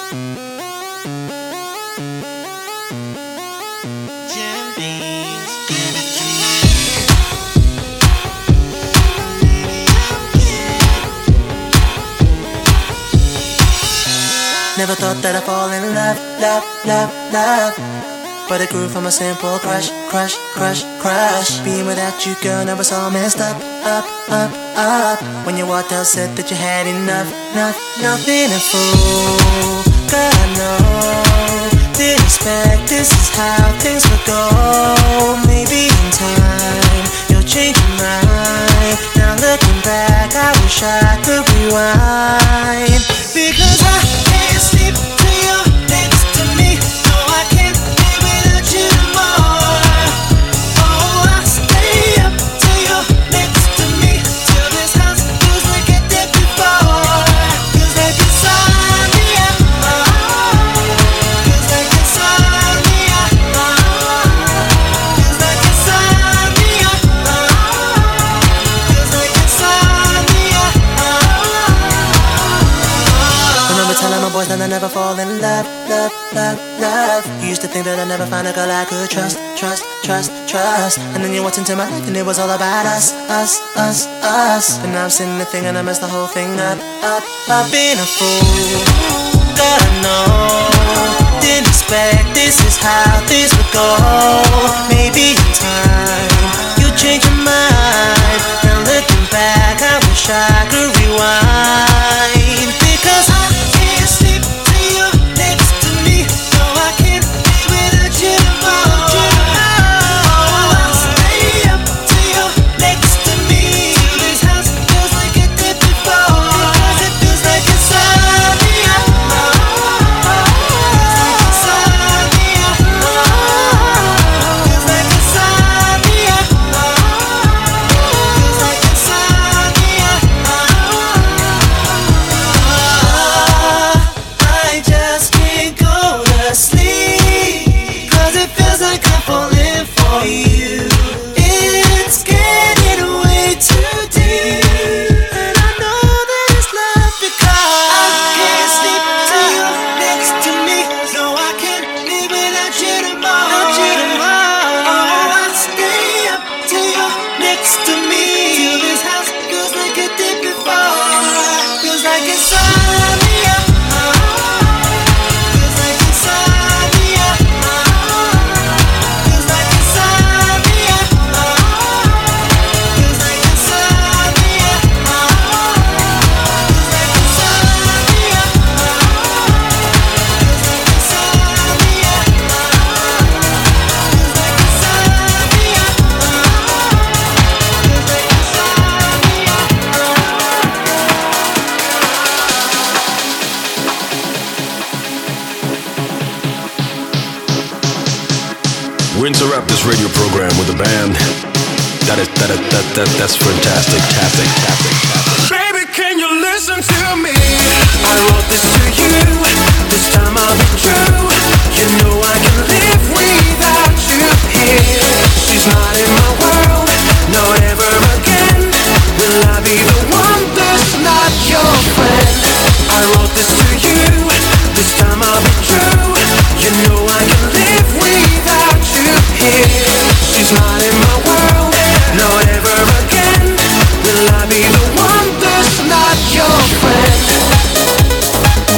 Never thought that I'd fall in love, love, love, love. But it grew from a simple crush, crush, crush, crush. Being without you, girl, now it's all messed up, up, up, up. When you walked out, said that you had enough, enough, nothing to fool. God, I know, didn't expect this is how things would go. Maybe in time, you'll change your mind. Now looking back, I wish I could rewind. Because I can't sleep till you're next to me. No, I can't live without you tomorrow. Oh, I'll stay up till you're next to me, till this house feels like it did before. Feels like insomnia. Feels like insomnia. Feels like insomnia. Feels like insomnia. Remember telling my boys that I never fall in love, love, love, love. You used to think that I'd never find a girl I could trust, trust, trust, trust. And then you walked into my life and it was all about us, us, us, us. But now I'm sitting there thinking I messed the whole thing up, up. I've been a fool, God, I know. Didn't expect this is how things would go. Maybe in time you change your mind. Now looking back, I wish I could rewind. Because I can't sleep till you're next to me. No, I can't live without you tomorrow. Oh, I'll stay up till you're next to me, till this house feels like it did before. Because it feels like insomnia. Feels like insomnia. Feels like insomnia. Feels like insomnia. I just can't go to sleep, 'cause it feels like I'm falling for you. It's getting way too deep, and I know that it's love because I can't sleep till you're next to me. No, I can't live without you tomorrow. Oh, I'll stay up till you're next to me, till this house feels like it did before. Feels like insomnia. Feels like insomnia. Feels like insomnia. Feels like insomnia. Feels like insomnia. We interrupt this radio program with a band that's fantastic, fantastic. Baby, can you listen to me? I wrote this to you. This time I'll be true. You know I can live without you here. She's not in my world, no, ever again. Will I be the one that's not your friend? I wrote this to you. This time I'll be true. You know I can live without you here. She's not in my world, no, ever again. Will I be the one that's not your friend?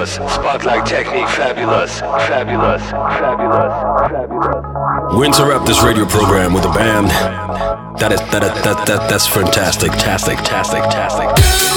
fabulous. Spotlight technique, fabulous, fabulous, fabulous, fabulous. We interrupt this radio program with a band that's fantastic, tastic, tastic, tastic.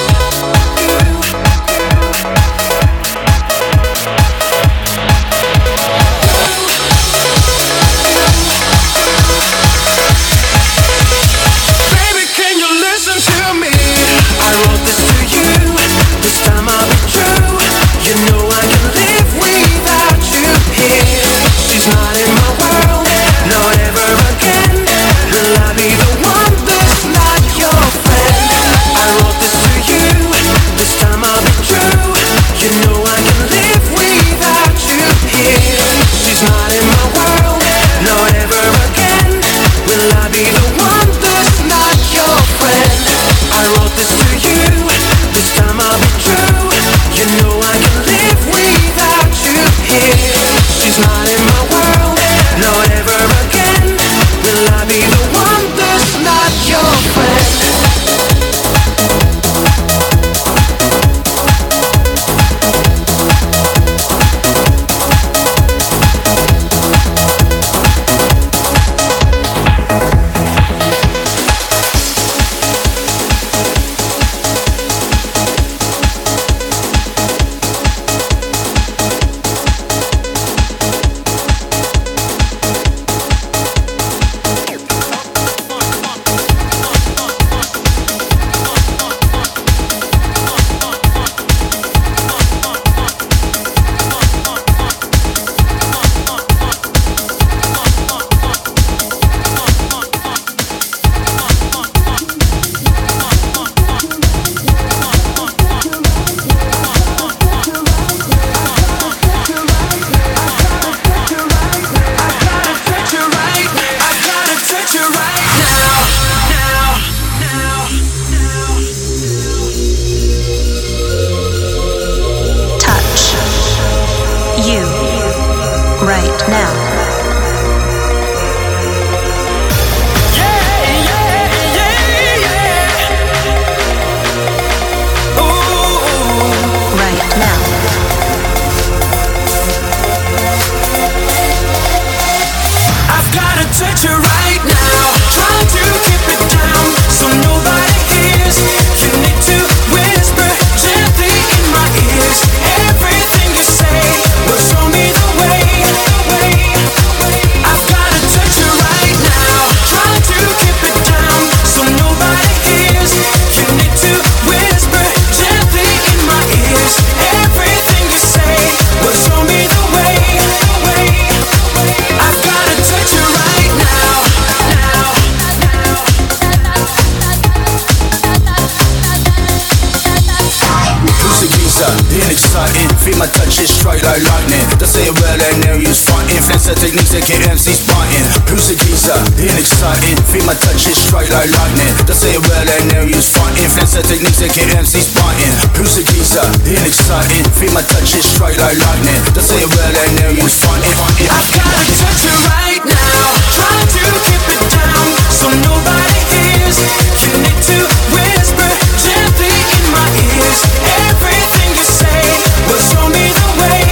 Techniques that get MCs biting. Who's a geezer? Being exciting. Feel my touch is straight like lightning. They say it well and they're used fighting. Influencer techniques that get MCs biting. Who's a geezer? Being exciting. Feel my touch is straight like lightning. They say it well and they're used fighting. I've gotta touch you right now. Try to keep it down so nobody hears. You need to whisper gently in my ears. Everything you say will show me the way.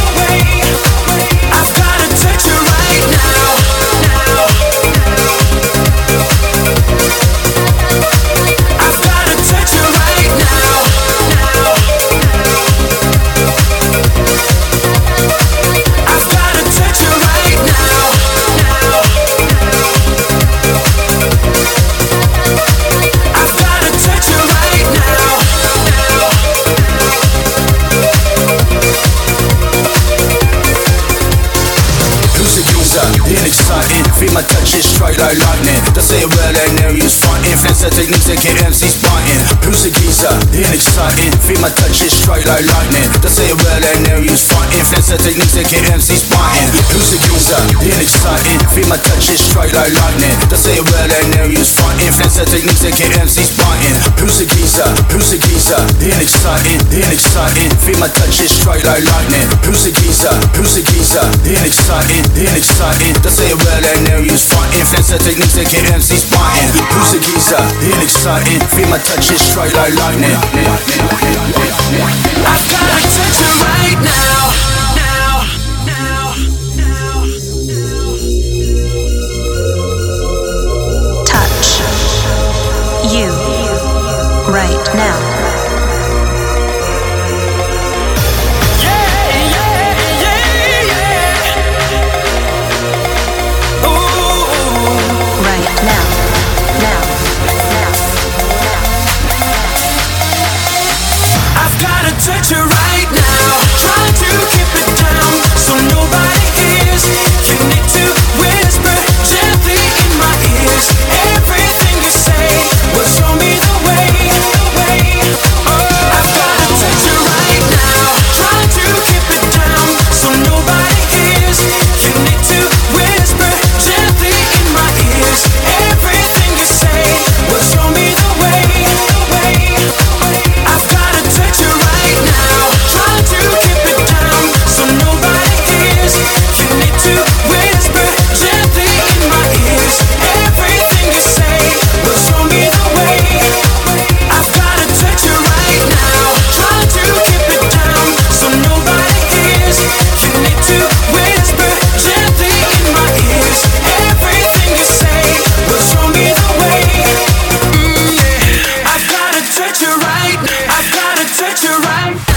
I've gotta touch you right now. I've gotta touch you right now. I've gotta touch you right now. I've gotta touch you right now. Who's a user? Being exciting. Feel my touch is straight like lightning. They say it well and they're used fighting. Influencer techniques that get MCs biting. Who's a geezer? Being exciting. Feel my touch is straight like lightning. They say it well and they're used fighting. Influencer techniques that get MCs biting. Who's a user? Being exciting. Feel my touch is straight like lightning. They say it well and they're used fighting. Influencer techniques that get MCs biting. Who's a geezer? Who's a geezer? Being exciting. Being exciting. Feel my touch is straight like lightning. Who's a geezer? Who's a geezer? Being exciting. Being exciting. They say it well and they're used fighting. Influencer techniques that get MCs biting. Who's a geezer? geezer, real exciting. Feel my touch is straight like lightning. I've got attention right now. Touch you right now. Touch you right now, trying to keep it down so nobody hears. You need to whisper gently in my ears. Everything you say will show me the way. I've got to touch you right now, trying to keep it down so nobody hears. You need to whisper gently in my ears. Everything you say will show me the way. I've got to touch you right now, trying to keep it down so nobody hears. You need to whisper gently in my ears. Everything you say will show me the way. I've gotta touch you right now, trying to keep it down so nobody hears. You need to whisper gently in my ears. Everything you say will show me the way. Yeah. I've gotta touch you right. I've gotta touch you right now.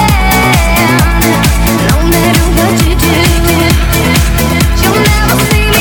No matter what you do, you'll never see me.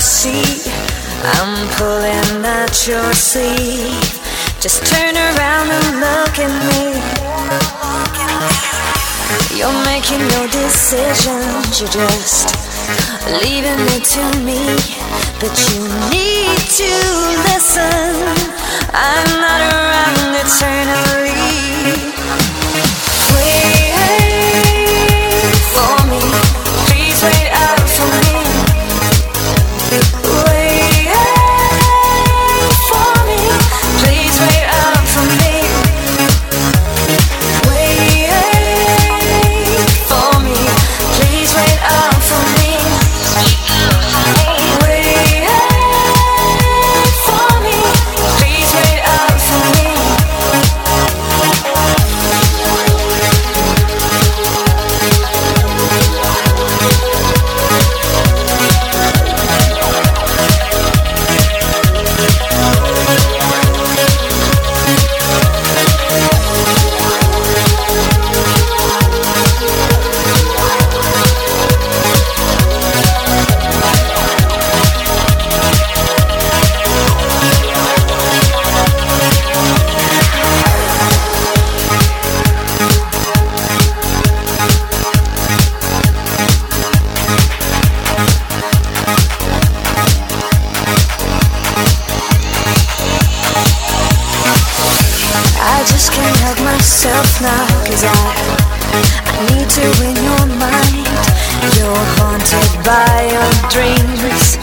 see I'm pulling at your sleeve. Just turn around and look at me. You're making no decisions, you're just leaving it to me. But you need to listen, I'm not around eternally. Wait for me, please wait up for me. Wait for me, please wait up for me. Wait for me, please wait up for me. Wait for me, please wait up for me. I just can't help myself now, 'cause I need to win your mind. You're haunted by your dreams,